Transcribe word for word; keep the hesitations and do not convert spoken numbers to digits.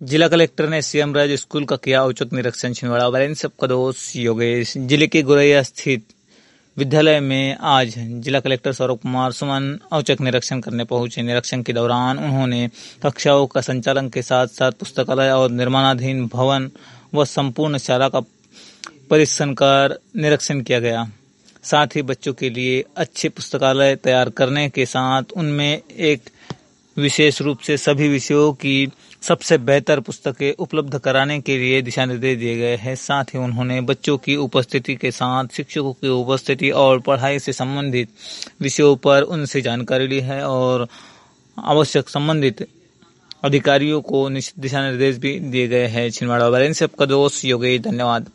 जिला कलेक्टर ने सीएम राज स्कूल का किया औचक निरीक्षण। छिंदवाड़ा बैलेंस सबका दोस्त योगेश। जिले के गुरैया स्थित विद्यालय में आज जिला कलेक्टर सौरभ कुमार सुमन औचक निरीक्षण करने पहुंचे। निरीक्षण के दौरान उन्होंने कक्षाओं का संचालन के साथ साथ पुस्तकालय और निर्माणाधीन भवन व संपूर्ण शाला का परीक्षण कर निरीक्षण किया गया। साथ ही बच्चों के लिए अच्छे पुस्तकालय तैयार करने के साथ उनमें एक विशेष रूप से सभी विषयों की सबसे बेहतर पुस्तकें उपलब्ध कराने के लिए दिशा निर्देश दिए गए हैं। साथ ही उन्होंने बच्चों की उपस्थिति के साथ शिक्षकों की उपस्थिति और पढ़ाई से संबंधित विषयों पर उनसे जानकारी ली है और आवश्यक संबंधित अधिकारियों को दिशा निर्देश भी दिए गए हैं। छिंदवाड़ा बैलेंस से आपका दोस्त योगेश। धन्यवाद।